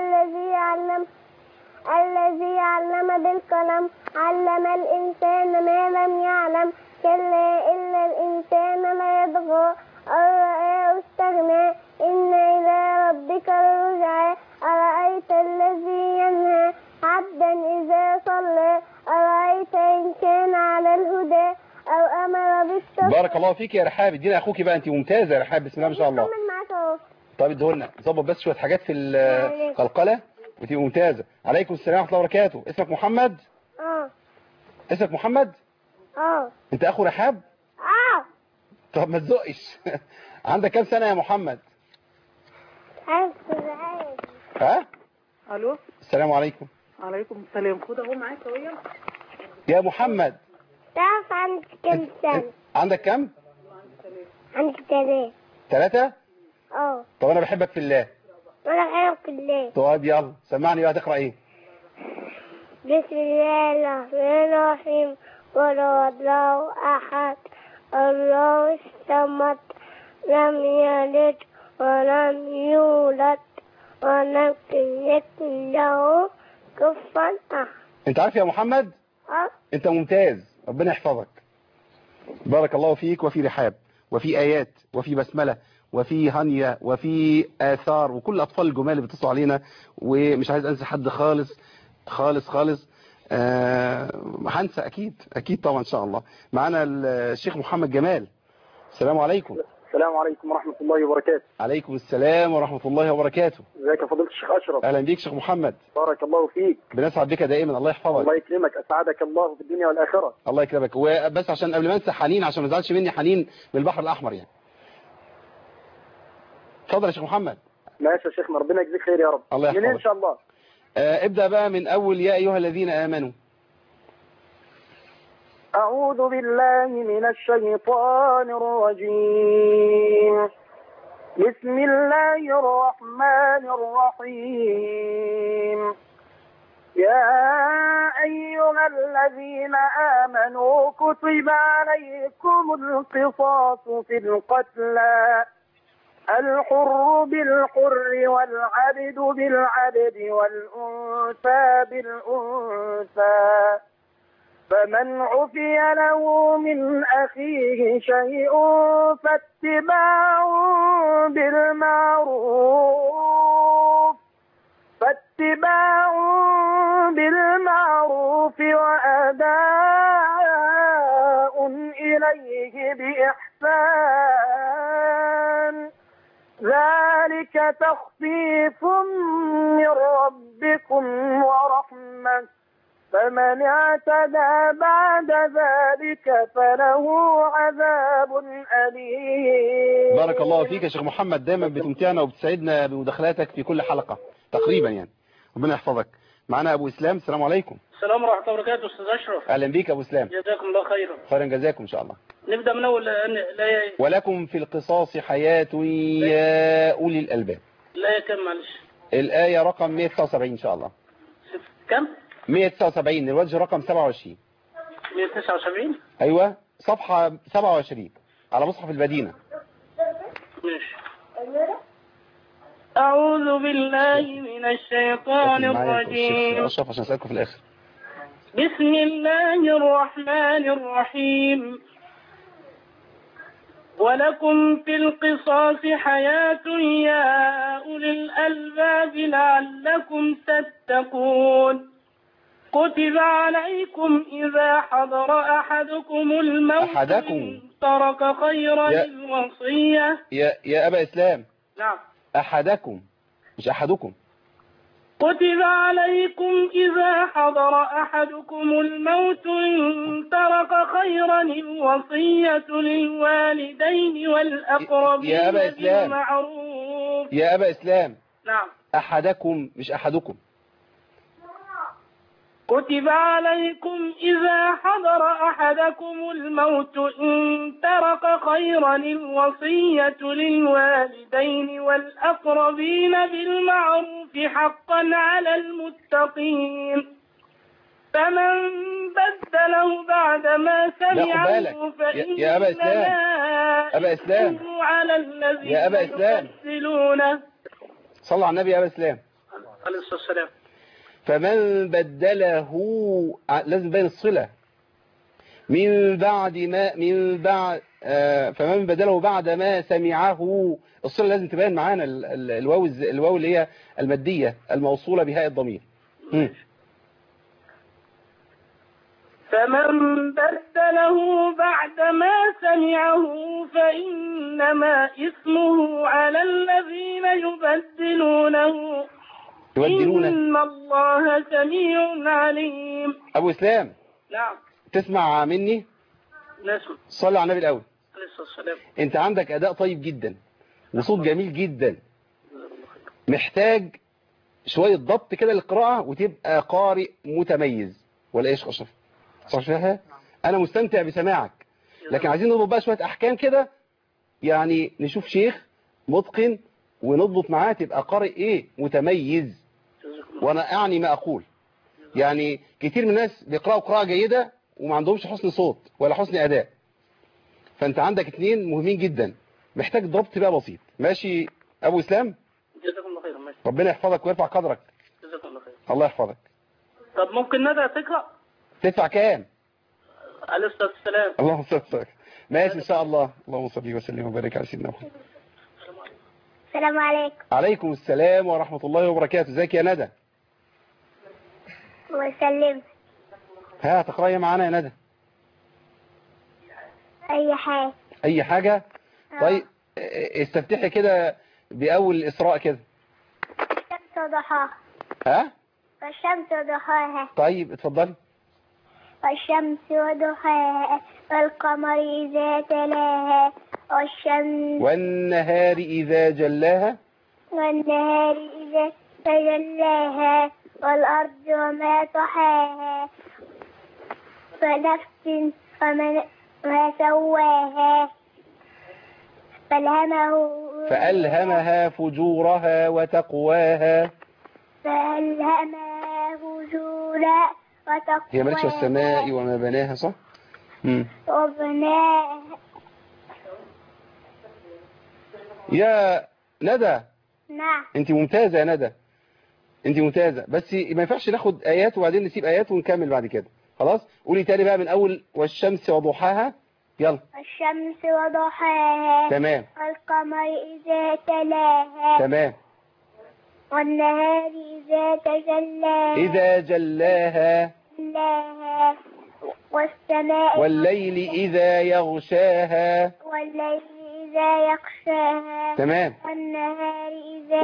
الذي علم بالقلم، علم الإنسان ما لم يعلم. كلا إلا الإنسان ليطغى أن رآه استغنى إن إلى ربك الرجعى. أرأيت الذي ينهى عبدا إذا صلى، أرأيت إن كان على الهدى أو أمر بالتقوى. بارك الله فيك يا رحاب. ادينا أخوكي بقى، أنت ممتازة يا رحاب بسم الله ما شاء الله. طيب ادهولنا ظبط بس شوية حاجات في القلقلة وتبقى ممتازة. عليكم السلام ورحمة الله وبركاته. اسمك محمد؟ اسمك محمد؟ انت اخو رحاب؟ طب ما تزقش. عندك كام سنة يا محمد؟ ها؟ الو السلام عليكم. عليكم السلام. خد اهو معاك اهو. يا محمد تعرف عندك كام سنة؟ عندك كام؟ عندك 3. 3؟ طب انا بحبك في الله. وانا بحبك في الله. طب يلا سمعني بقى تقرأ ايه؟ بسم الله الرحمن الرحيم. قل هو الله احد الله الصمد لم يلد ولم يولد ولم يكن له كفوا احد. انت عارف يا محمد؟ انت ممتاز، ربنا يحفظك. بارك الله فيك وفي رحاب. وفي آيات وفي بسملة وفي هانية وفي آثار، وكل الأطفال الجمال اللي بيتصلوا علينا، ومش عايز أنسى حد خالص خالص خالص. هنسى أكيد طبعا إن شاء الله. معنا الشيخ محمد جمال. السلام عليكم. السلام عليكم ورحمة الله وبركاته. عليكم السلام ورحمة الله وبركاته. ازيك يا فضيلة الشيخ أشرف؟ أهلا بيك شيخ محمد. بارك الله فيك. بنسعد بك دائما. الله يحفظك. الله يكرمك، أسعدك الله في الدنيا والآخرة. الله يكرمك. وبس عشان قبل ما انسى، حنين عشان ما تزعلش مني، حنين من البحر الأحمر يعني. اتفضل يا شيخ محمد. ماشي يا شيخنا، ربنا يجزيك خير يا رب. الله يحفظك. منين إن شاء الله؟ ابدأ بقى من أول يا أيها الذين آمنوا. أعوذ بالله من الشيطان الرجيم. بسم الله الرحمن الرحيم. يا أيها الذين آمنوا كتب عليكم القصاص في القتلى، الحر بالحر والعبد بالعبد والأنثى بالأنثى، فمن عفي له من أخيه شيء فاتباع بالمعروف وأداء إليه بإحسان، ذلك تخفيف من ربكم ورحمة، فمن اعتدى بعد ذلك فله عذاب أليم. بارك الله فيك يا شيخ محمد، دايما بتمتعنا وبتسعدنا بمداخلاتك في كل حلقة تقريبا يعني. ربنا يحفظك. معنا أبو إسلام. السلام عليكم. السلام ورحمة الله وبركاته. أستاذ أشرف. أهلا بيك أبو إسلام. جزاكم الله خيرا. خيرا جزاكم إن شاء الله. نبدأ من أول الآية. ولكم في القصاص حياة يا أولي الألباب. الآية كم معلش؟ الآية رقم 179 إن شاء الله. كم؟ 179، الوجه رقم 27. 179. أيوة، صفحة 27 على مصحف المدينة. ماشي. أعوذ بالله من الشيطان الرجيم. أشرف عشان أسألكم في الآخر. بسم الله الرحمن الرحيم. ولكم في القصاص حياة يا أولي الألباب لعلكم تتقون. كتب عليكم إذا حضر أحدكم الموت ترك خيرا الوصية. يا أبا إسلام. نعم. أحدكم مش أحدكم. كتب عليكم إذا حضر أحدكم الموت إن ترك خيرا الوصية للوالدين والأقربين بالمعروف. يا أبا إسلام. نعم. أحدكم مش أحدكم. كتب عليكم إذا حضر أحدكم الموت إن ترك خيرا الوصية للوالدين والأقربين بالمعروف حقا على المتقين، فمن بدله بعدما سمعه فإنما إثمه على الذين يبدلونه. صلى على النبي يا أبا إسلام عليه الصلاة والسلام. فمن بدله، لازم بين الصلة، فمن بدله بعد ما سمعه، الصلة لازم تبين معانا الواو اللي هي المادية الموصولة بهاء الضمير. فمن بدله بعد ما سمعه فإنما إثمه على الذين يبدلونه، إن الله سميع عليم. أبو إسلام. نعم. تسمع مني؟ نسمع. صلى على النبي الأول. عليه الصلاة والسلام. أنت عندك أداء طيب جدا وصوت جميل جدا، محتاج شوية ضبط كده للقراءة وتبقى قارئ متميز، ولا إيش أشرف؟ صحيح؟ أنا مستمتع بسماعك، لكن عايزين نضبط بقى شوية أحكام كده، يعني نشوف شيخ متقن ونضبط معاه تبقى قارئ إيه متميز. وأنا أعني ما أقول، يعني كتير من الناس بيقرأوا قراءة جيدة وما عندهمش حسن صوت ولا حسن أداء، فأنت عندك اتنين مهمين جدا، محتاج ضبط بقى بسيط. ماشي أبو إسلام؟ جزاكم الله خير. ماشي. ربنا يحفظك ويرفع قدرك. جزاكم الله خير. الله يحفظك. طب ممكن ندى تقرأ؟ تدفع كام؟ عليه الصلاة والسلام. اللهم صل وسلم. ماشي ان شاء الله. اللهم صل وسلم وبارك على سيدنا محمد. السلام عليكم. عليكم السلام ورحمة الله وبركاته. ازيك يا ندى؟ وسلم. ها تقرأي معانا يا ندى؟ أي حاجة. اي حاجة. طيب استفتحي كده بأول الإسراء كده. الشمس وضحاها. ها والشمس وضحاها. طيب اتفضلي. والشمس وضحاها والقمر إذا تلاها والشمس والنهار إذا جلاها والنهار إذا تجلاها والأرض وما طحاها فنفس وما سواها فألهمها فجورها وتقواها. فألهمها فجورها وتقواها. هي مالكش السماء وما بناها صح؟ وبناها. يا ندى. نعم. انت ممتازة يا ندى، انت ممتازة، بس ما ينفعش ناخد آيات وبعدين نسيب آيات ونكمل بعد كده. خلاص قولي تاني بقى من أول. والشمس وضحاها. يلا. الشمس وضحاها. تمام. والقمر إذا تلاها. تمام. والنهار إذا تجلاها. إذا جلاها. والسماء. والليل إذا يغشاها. والليل إذا يغشاها. تمام. والنهار إذا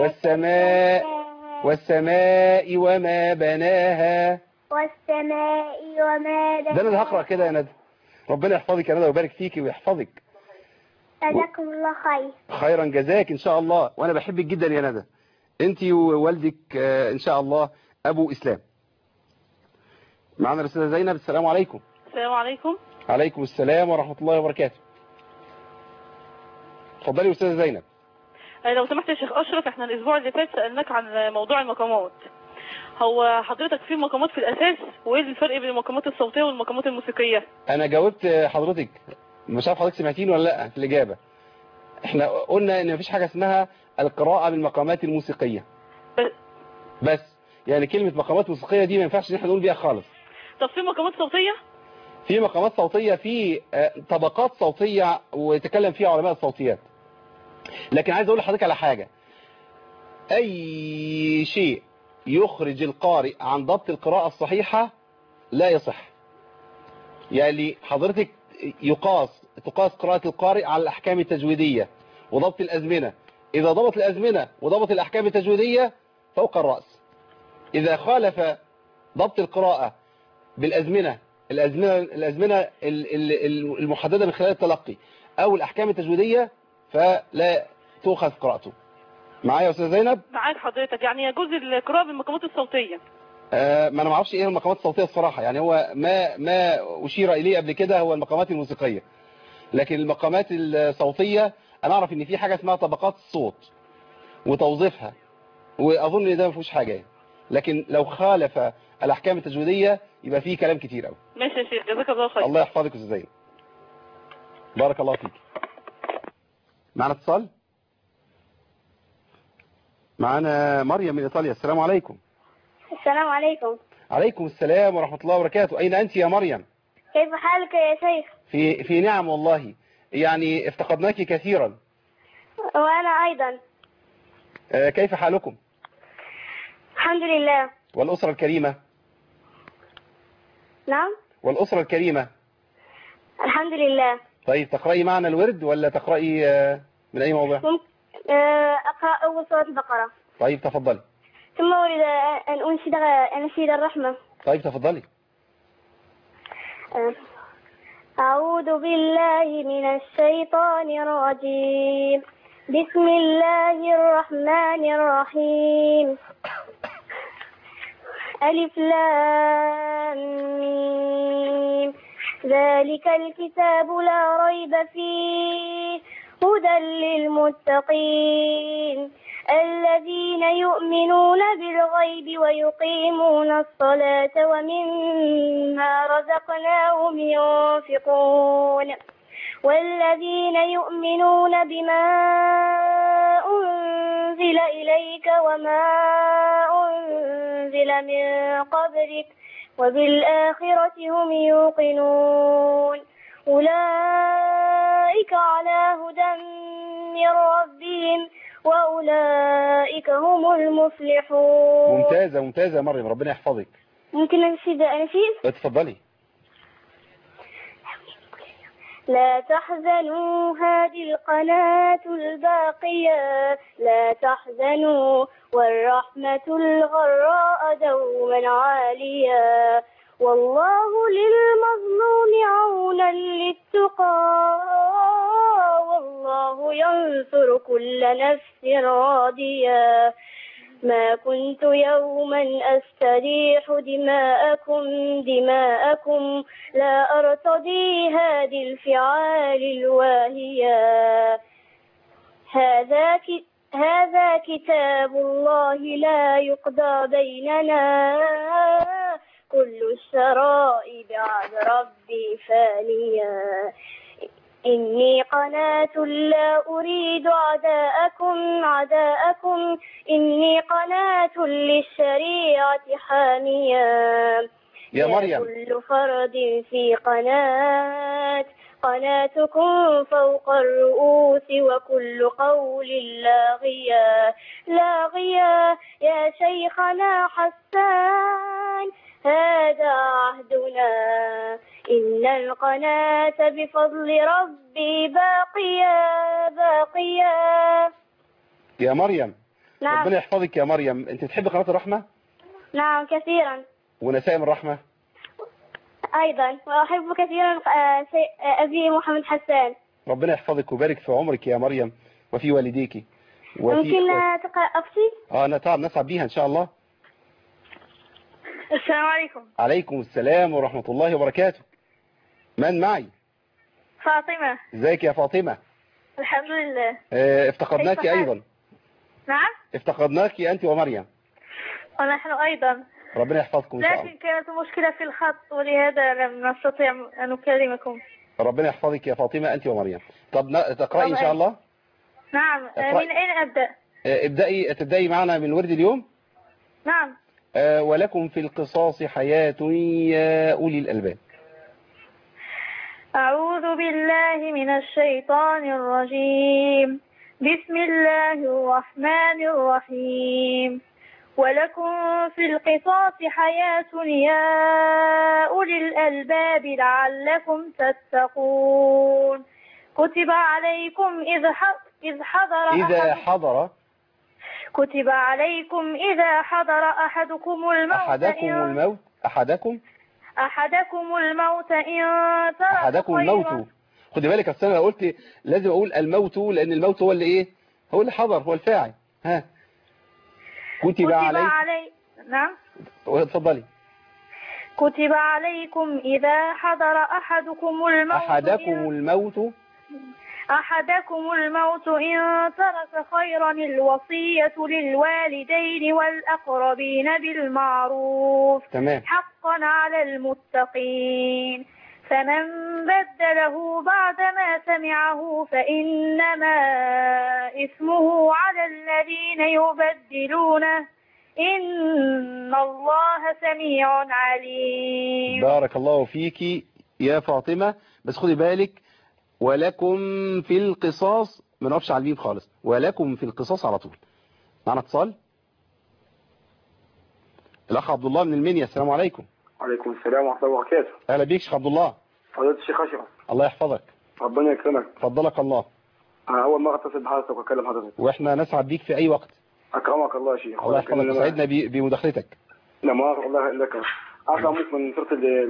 والسماء وما بناها. والسماء وما بناها. ده أنا اللي هقرأ كده يا ندى. ربنا يحفظك يا ندى ويبارك فيكي ويحفظك. جزاكم الله خير. خيرا جزاك إن شاء الله، وأنا بحبك جدا يا ندى، أنت ووالدك إن شاء الله أبو إسلام. معنا الأستاذة زينب. السلام عليكم. السلام عليكم. عليكم السلام ورحمة الله وبركاته. اتفضلي يا أستاذة زينب. لو سمحت يا شيخ أشرف، احنا الأسبوع اللي فات سألناك عن موضوع المقامات. هو حضرتك في مقامات في الأساس، وإيه الفرق بين المقامات الصوتية والمقامات الموسيقية؟ أنا جاوبت حضرتك، مش عارف حضرتك سمعتين ولا لا في الإجابة. احنا قلنا إن مفيش حاجة اسمها القراءة بالمقامات الموسيقية. بس يعني كلمة مقامات موسيقية دي ما ينفعش ان احنا نقول بيها خالص. طب في مقامات صوتية؟ في مقامات صوتية، في طبقات صوتية وتكلم فيها علماء الصوتيات. لكن عايز اقول لحضرتك على حاجة، اي شيء يخرج القارئ عن ضبط القراءة الصحيحة لا يصح. يعني حضرتك تقاس قراءة القارئ على الأحكام التجويدية وضبط الأزمنة. إذا ضبط الأزمنة وضبط الأحكام التجويدية فوق الرأس. إذا خالف ضبط القراءة بالأزمنة الأزمنة المحددة من خلال التلقي أو الأحكام التجويدية فلا تؤخذ قراءته. معايا يا أستاذ زينب؟ معاك حضرتك. يعني يجوز القراءة بالمقامات الصوتية؟ ما أنا ما اعرفش إيه المقامات الصوتية الصراحة. يعني هو ما أشير إليه قبل كده هو المقامات الموسيقية. لكن المقامات الصوتية أنا أعرف إن في حاجة اسمها طبقات الصوت وتوظيفها، وأظن إن ده ما فيهوش حاجة. لكن لو خالف الأحكام التجويدية يبقى فيه كلام كتير قوي. ماشي يا شيخ، جزاك الله خير. الله يحفظك يا أستاذ زينب. بارك الله فيك. معنا اتصال. معنا مريم من إيطاليا. السلام عليكم. السلام عليكم. عليكم السلام ورحمة الله وبركاته. أين أنت يا مريم؟ كيف حالك يا شيخ؟ في نعم والله، يعني افتقدناك كثيرا. وأنا أيضا. كيف حالكم؟ الحمد لله. والأسرة الكريمة؟ نعم. والأسرة الكريمة؟ الحمد لله. طيب تقرأي معنا الورد ولا تقرأي من أي موضوع؟ أقرأ أول سورة البقرة. طيب تفضلي. ثم أريد أن أنشد الرحمة. طيب تفضلي. أعوذ بالله من الشيطان الرجيم. بسم الله الرحمن الرحيم. ألف لام ميم. ذلك الكتاب لا ريب فيه هدى للمتقين الذين يؤمنون بالغيب ويقيمون الصلاة ومما رزقناهم ينفقون والذين يؤمنون بما أنزل إليك وما أنزل من قبلك وبالآخرة هم يوقنون أولئك أولئك على هدى من ربهم وأولئك هم المفلحون. ممتازة ممتازة يا مريم، ربنا يحفظك. ممكن أنشد؟ اتفضلي. لا تحزنوا، هذه القناة الباقية، لا تحزنوا والرحمة الغراء دوما عالية، والله للمظلوم عونا للتقى، والله ينصر كل نفس راضية. ما كنت يوما أستريح دماءكم لا أرتضي هذه الفعال الواهية. هذا كتاب الله لا يقضى بيننا، كل الشرائع بعد ربي فانية. إني قناة لا أريد عداءكم، إني قناة للشريعة حامية. يا مريم، كل فرد في قناتكم فوق الرؤوس، وكل قول لاغية يا شيخنا حسان، هذا عهدنا، إن القناة بفضل ربي باقية. يا مريم. نعم. ربنا يحفظك يا مريم. انت تحب قناة الرحمة؟ نعم كثيرا. ونسائم الرحمة؟ أيضا، وأحب كثيرا أبي محمد حسان. ربنا يحفظك ويبارك في عمرك يا مريم وفي والديك. ممكن تقرأ أختي؟ نسعد بيها إن شاء الله. السلام عليكم. عليكم السلام ورحمة الله وبركاته. من معي؟ فاطمة. ازيك يا فاطمة؟ الحمد لله. افتقدناك أيضا. نعم؟ افتقدناك أنت ومريم. ونحن أيضا. ربنا يحفظكم إن شاء الله. لكن كانت مشكلة في الخط ولهذا لم نستطيع أن نكلمكم. ربنا يحفظك يا فاطمة أنت ومريم. طب تقرأي إن شاء الله؟ نعم. من أين أبدأ؟ تبدأي معنا من ورد اليوم؟ نعم. ولكم في القصاص حياة يا أولي الألباب. أعوذ بالله من الشيطان الرجيم. بسم الله الرحمن الرحيم. ولكم في القصاص حياة يا أولي الألباب لعلكم تتقون. كتب عليكم كتب عليكم إذا حضر أحدكم الموت إن ترك خيرا. خدي بالك أصل أنا قلت لازم أقول الموت، لأن الموت هو اللي إيه؟ هو اللي حضر، هو الفاعل. كتب علي. نعم. اتفضلي. كتب عليكم إذا حضر أحدكم الموت إن ترك خيرا الوصية للوالدين والأقربين بالمعروف. تمام. حقا على المتقين. فمن بدله بعدما سمعه فإنما إثمه على الذين يبدلونه، إن الله سميع عليم. بارك الله فيك يا فاطمة. بس خدي بالك، ولكم في القصاص ما نقفش على الميم خالص، ولكم في القصاص على طول. معنا اتصال. الأخ عبد الله من المنيا. السلام عليكم. وعليكم السلام ورحمة الله وبركاته. أهلا بيك شيخ عبد الله. فضيلة الشيخ أشرف. الله يحفظك. ربنا يكرمك. فضلك الله. أنا أول مرة أتصل بحضرتك وأكلم حضرتك. وإحنا نسعد بيك في أي وقت. أكرمك الله يا شيخ. الله يحفظك. سعدنا بمداخلتك. لا مؤاخذة الله لك. أطلع ممكن صورة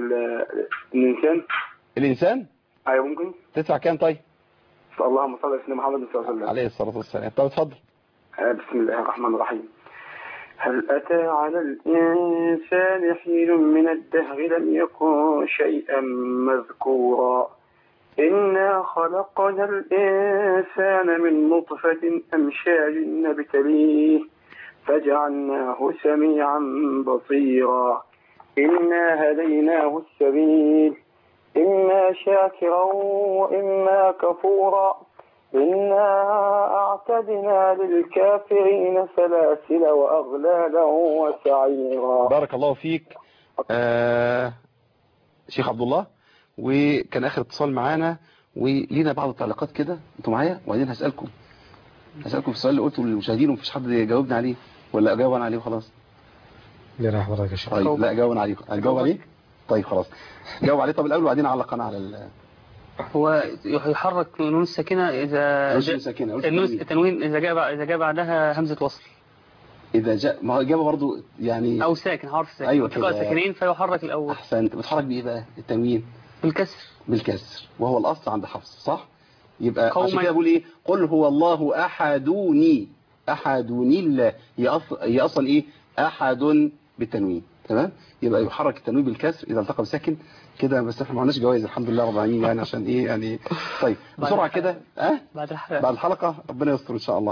الإنسان؟ أيوة ممكن. تدفع كام طيب؟ اللهم صل على سيدنا محمد صلى الله عليه وسلم. عليه الصلاة والسلام. طب اتفضل. بسم الله الرحمن الرحيم. هل أتى على الإنسان حين من الدهر لم يكن شيئا مذكورا إنا خلقنا الإنسان من نطفة أمشاج نبتليه فجعلناه سميعا بصيرا إنا هديناه السبيل إما شاكرا وإما كفورا إنا أعتدنا للكافرين سلاسل وأغلالا وسعيرا. بارك الله فيك شيخ عبد الله. وكان آخر اتصال معانا ولينا بعض التعليقات كده انتوا معايا، وبعدين هسألكم في السؤال اللي قلته للمشاهدين ومفيش حد جاوبني عليه، ولا اجاوب انا عليه وخلاص؟ ليه راح حضرتك يا شيخ؟ طيب لا اجاوب انا عليه. اجاوب عليه؟ طيب خلاص جاوب عليه. طب الاول وبعدين اعلق انا على هو يحرك نون الساكنة إذا نون ساكنة. التنوين إذا جاء بعدها همزة وصل. إذا جاء، ما هو إجابة برضو يعني أو ساكن، حرف ساكن. أيوة التقاء ساكنين فيحرك الأول. أحسنت. بتحرك بإيه بقى التنوين؟ بالكسر وهو الأصل عند حفص، صح؟ يبقى عشان كده بقول إيه؟ قل هو الله أحدوني الله. هي أصلا إيه؟ أحد بالتنوين. تمام؟ يبقى يحرك التنوين بالكسر إذا التقى بساكن كده. بس احنا ما عندناش جوائز الحمد لله رب العالمين يعني، عشان ايه يعني. طيب بسرعه كده بعد الحلقه ربنا يستر ان شاء الله.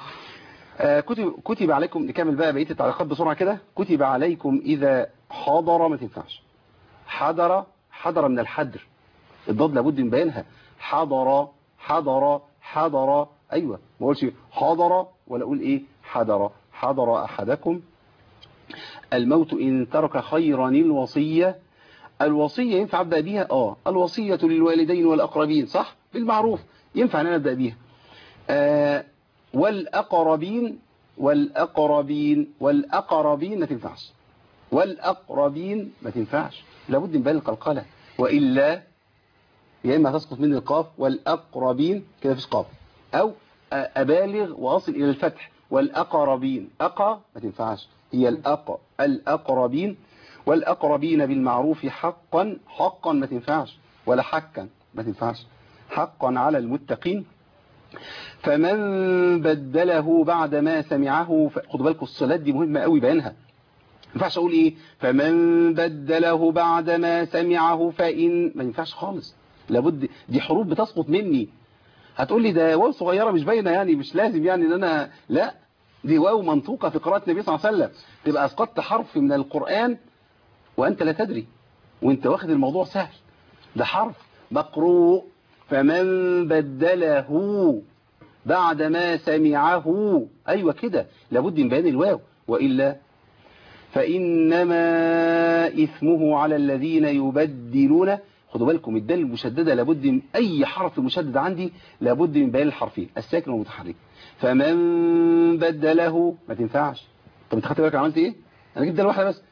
كتب عليكم، نكمل بقى بقيه التعليقات بسرعه كده. كتب عليكم اذا حضر، ما تنفعش حضر من الحدر، الضاد لابد من بيانها. حضر ايوه، ما اقولش حضر ولا اقول ايه حضر احدكم الموت ان ترك خيرا الوصية ينفع أبدأ بيها. الوصية للوالدين والأقربين، صح؟ بالمعروف ينفع أن أنا أبدأ بيها. والأقربين ما تنفعش. والأقربين ما تنفعش، لابد من بيان القلقلة، وإلا يا إما هتسقط مني القاف. والأقربين كده فيش قاف، أو أبالغ وأصل إلى الفتح. والأقربين ما تنفعش، هي الأقربين. والأقربين بالمعروف حقا ما تنفعش، ولا حقا ما تنفعش. حقا على المتقين. فمن بدله بعد ما سمعه خدوا بالكم الصلات دي مهمة قوي بيانها. ما ينفعش اقول ايه فمن بدله بعد ما سمعه فإن، ما ينفعش خالص، لابد دي حروف بتسقط مني. هتقول لي ده واو صغيرة مش باينة يعني، مش لازم يعني ان انا، لا دي واو منطوقة في قراءة النبي صلى الله عليه وسلم. تبقى اسقطت حرف من القرآن وأنت لا تدري، وأنت واخد الموضوع سهل، ده حرف مقروء. فمن بدله بعد ما سمعه، أيوة كده لابد من بيان الواو، وإلا فإنما إثمه على الذين يبدلون. خدوا بالكم الدال المشددة لابد من أي حرف مشدد عندي لابد من بيان الحرفين الساكن والمتحرك. فمن بدله ما تنفعش. طب انت خدت بالك عملت ايه؟ انا جبت دال واحده بس،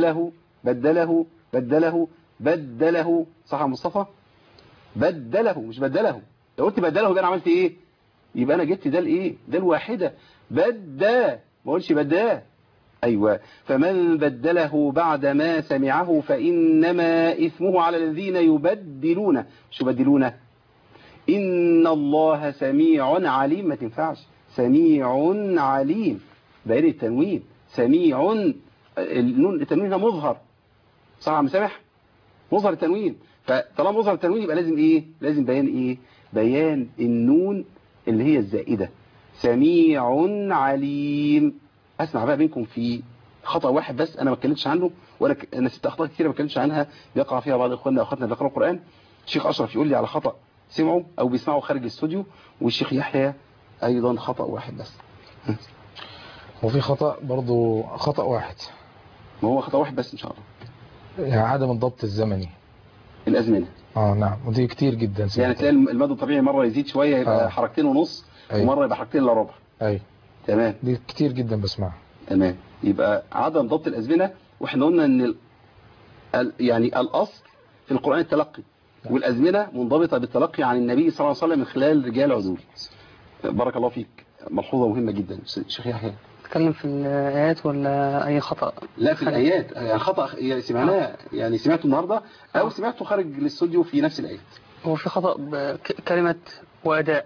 بدله صح يا مصطفى؟ بدله مش بدله. لو قلت بدله يبقى انا عملت ايه؟ يبقى انا جبت دال ايه؟ دال واحده. ما اقولش بدا. ايوه. فمن بدله بعد ما سمعه فانما اثمه على الذين يبدلون. مش يبدلون. ان الله سميع عليم، ما تنفعش. سميع عليم بين التنوين. سميع، التنوين هنا مظهر، صح يا عم سامح؟ مظهر التنوين. فطالما مظهر التنوين يبقى لازم ايه؟ لازم بيان ايه؟ بيان النون اللي هي الزائدة. سميع عليم. اسمع بقى منكم في خطأ واحد بس انا ما اتكلمتش عنه، وانا نسيت اخطاء كثيره ما اتكلمتش عنها بيقع فيها بعض اخواننا واخواتنا اللي بيقراوا القرآن. الشيخ اشرف يقول لي على خطأ سمعوا او بيسمعوا خارج الاستوديو، والشيخ يحيى ايضا خطأ واحد بس. وفي خطأ برضو، خطأ واحد. ما هو خطأ واحد بس ان شاء الله. يعني عدم الضبط الزمني. الازمنه. نعم، ودي كتير جدا. يعني تلاقي المدى الطبيعي مره يزيد شويه يبقى حركتين ونص، ومره يبقى حركتين الا ربع. تمام. دي كتير جدا بسمعها. تمام. يبقى عدم ضبط الازمنه، واحنا قلنا ان يعني الاصل في القرآن التلقي، والازمنه منضبطه بالتلقي عن النبي صلى الله عليه وسلم من خلال رجال عدول. بارك الله فيك. ملحوظه مهمه جدا. شيخ يحيى تتكلم في الآيات ولا أي خطأ؟ لا في الآيات. يعني خطأ سمعناه، يعني سمعته النهاردة أو سمعته خارج الاستوديو في نفس الآيات. هو في خطأ بكلمة وأداء.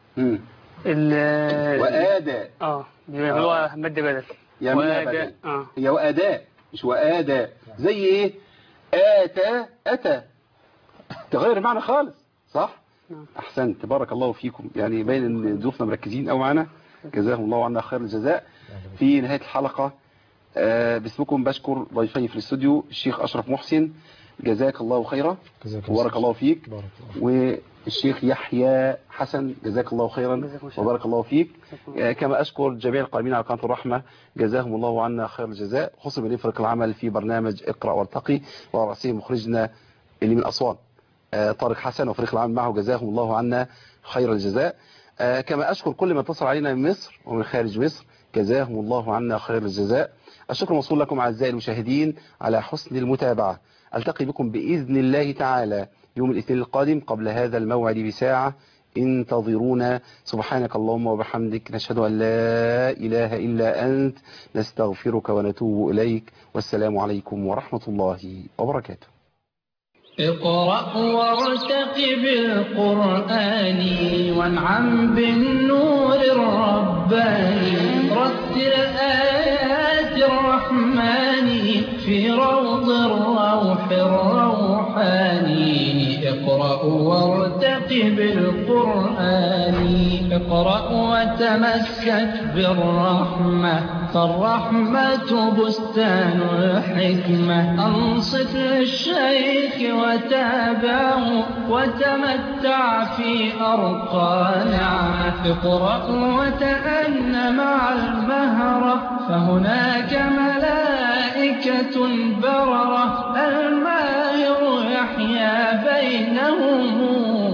وأداء. هو مد بدل. وأداء. هي وأداء مش وأداء. زي إيه؟ أتى تغير المعنى خالص، صح؟ أحسنت. بارك الله فيكم. يعني باين إن ضيوفنا مركزين أو معنا، جزاهم الله عنا خير الجزاء. في نهاية الحلقة باسمكم بشكر ضيفي في الاستوديو الشيخ أشرف محسن، جزاك الله خيرا وبارك الله فيك، والشيخ يحيى حسن جزاك الله خيرا وبارك الله فيك. كما أشكر جميع القائمين على قناة الرحمة جزاهم الله عنا خير الجزاء، خصوصا من فريق العمل في برنامج اقرأ وارتقي، ورأسهم مخرجنا اللي من أسوان طارق حسن وفريق العمل معه جزاهم الله عنا خير الجزاء. كما أشكر كل من اتصل علينا من مصر ومن خارج مصر، جزاهم الله عنا خير الجزاء. الشكر موصول لكم أعزائي المشاهدين على حسن المتابعة. ألتقي بكم بإذن الله تعالى يوم الاثنين القادم قبل هذا الموعد بساعة. انتظرونا. سبحانك اللهم وبحمدك، نشهد أن لا إله إلا أنت، نستغفرك ونتوب إليك، والسلام عليكم ورحمة الله وبركاته. اقرأ وارتقب القرآن وانعم بالنور الرباني، رتل آيات الرحمن في روض الروح الروحاني. اقرأ وارتقب القرآن، اقرأ وتمسك بالرحمة، فالرحمة بستان الحكمة. أنصت للشيخ وتابعه وتمتع في أرقى نعمة. اقرأ وتأن مع المهرة، فهناك ملائكة بررة. الماهر يحيا بينهم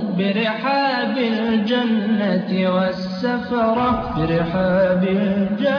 برحاب الجنة والسفرة، برحاب الجنة.